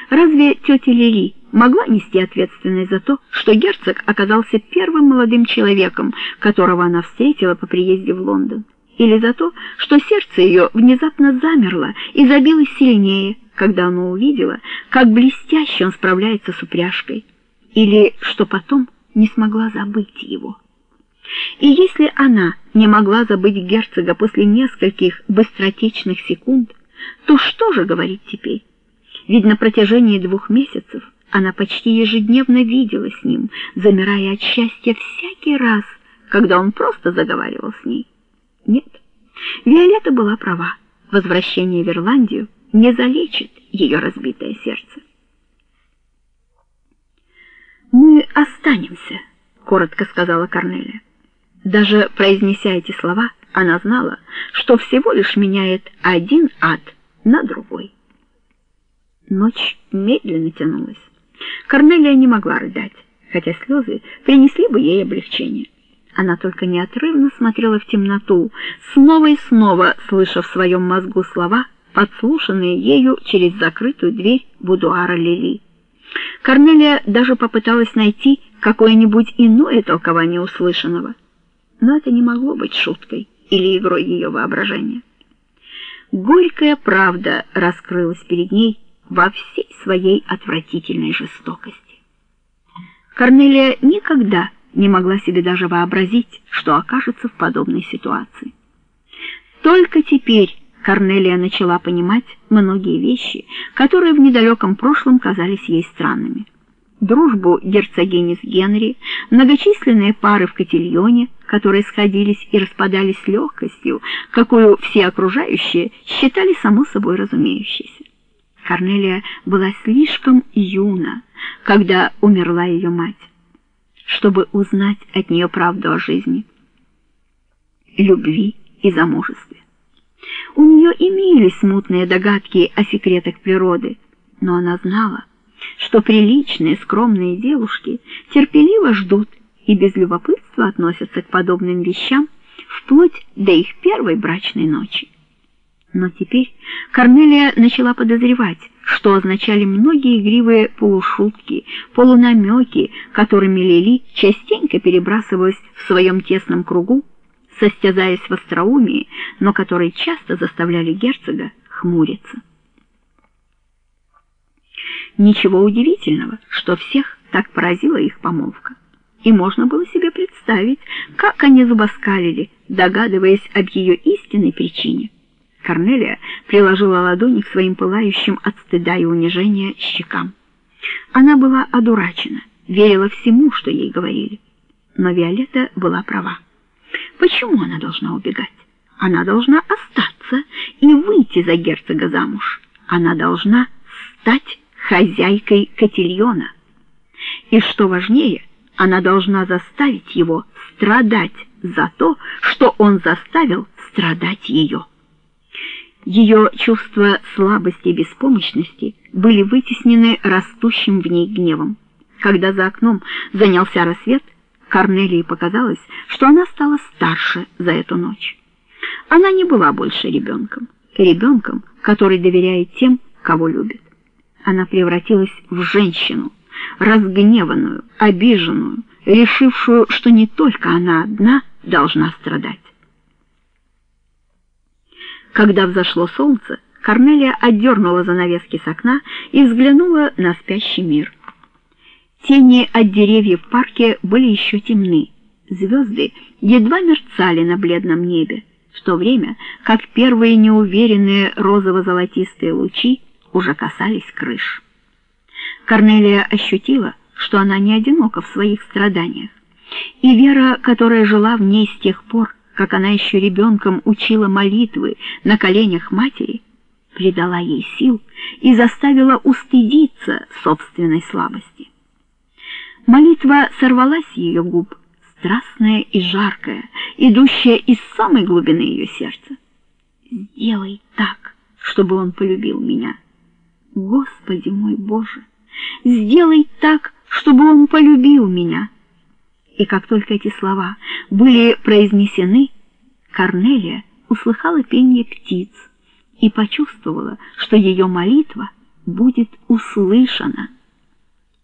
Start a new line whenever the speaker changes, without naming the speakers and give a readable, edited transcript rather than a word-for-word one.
Разве тетя Лили могла нести ответственность за то, что герцог оказался первым молодым человеком, которого она встретила по приезде в Лондон? Или за то, что сердце ее внезапно замерло и забилось сильнее, когда она увидела, как блестяще он справляется с упряжкой? Или что потом не смогла забыть его? И если она не могла забыть герцога после нескольких быстротечных секунд, то что же говорить теперь? Ведь на протяжении 2 месяцев она почти ежедневно видела с ним, замирая от счастья всякий раз, когда он просто заговаривал с ней. Нет, Виолетта была права. Возвращение в Ирландию не залечит ее разбитое сердце. «Мы останемся», — коротко сказала Корнелия. Даже произнеся эти слова, она знала, что всего лишь меняет один ад на другой. Ночь медленно тянулась. Корнелия не могла рыдать, хотя слезы принесли бы ей облегчение. Она только неотрывно смотрела в темноту, снова и снова слыша в своем мозгу слова, подслушанные ею через закрытую дверь будуара Лили. Корнелия даже попыталась найти какое-нибудь иное толкование услышанного, но это не могло быть шуткой или игрой ее воображения. Горькая правда раскрылась перед ней во всей своей отвратительной жестокости. Корнелия никогда не могла себе даже вообразить, что окажется в подобной ситуации. Только теперь Корнелия начала понимать многие вещи, которые в недалеком прошлом казались ей странными. Дружбу герцогини с Генри, многочисленные пары в котильоне, которые сходились и распадались с легкостью, какую все окружающие считали само собой разумеющейся. Корнелия была слишком юна, когда умерла ее мать, чтобы узнать от нее правду о жизни, любви и замужестве. У нее имелись смутные догадки о секретах природы, но она знала, что приличные, скромные девушки терпеливо ждут и без любопытства относятся к подобным вещам вплоть до их первой брачной ночи. Но теперь Корнелия начала подозревать, что означали многие игривые полушутки, полунамеки, которыми Лили частенько перебрасывалась в своем тесном кругу, состязаясь в остроумии, но которые часто заставляли герцога хмуриться. Ничего удивительного, что всех так поразила их помолвка, и можно было себе представить, как они зубоскалили, догадываясь об ее истинной причине. Корнелия приложила ладони к своим пылающим от стыда и унижения щекам. Она была одурачена, верила всему, что ей говорили. Но Виолетта была права. Почему она должна убегать? Она должна остаться и выйти за герцога замуж. Она должна стать хозяйкой котильона. И что важнее, она должна заставить его страдать за то, что он заставил страдать ее. Ее чувства слабости и беспомощности были вытеснены растущим в ней гневом. Когда за окном занялся рассвет, Корнелии показалось, что она стала старше за эту ночь. Она не была больше ребенком, который доверяет тем, кого любит. Она превратилась в женщину, разгневанную, обиженную, решившую, что не только она одна должна страдать. Когда взошло солнце, Корнелия отдернула занавески с окна и взглянула на спящий мир. Тени от деревьев в парке были еще темны, звезды едва мерцали на бледном небе, в то время как первые неуверенные розово-золотистые лучи уже касались крыш. Корнелия ощутила, что она не одинока в своих страданиях, и вера, которая жила в ней с тех пор, как она еще ребенком учила молитвы на коленях матери, придала ей сил и заставила устыдиться собственной слабости. Молитва сорвалась с ее губ, страстная и жаркая, идущая из самой глубины ее сердца. «Сделай так, чтобы он полюбил меня. Господи мой Боже, сделай так, чтобы он полюбил меня». И как только эти слова были произнесены, Корнелия услыхала пение птиц и почувствовала, что ее молитва будет услышана.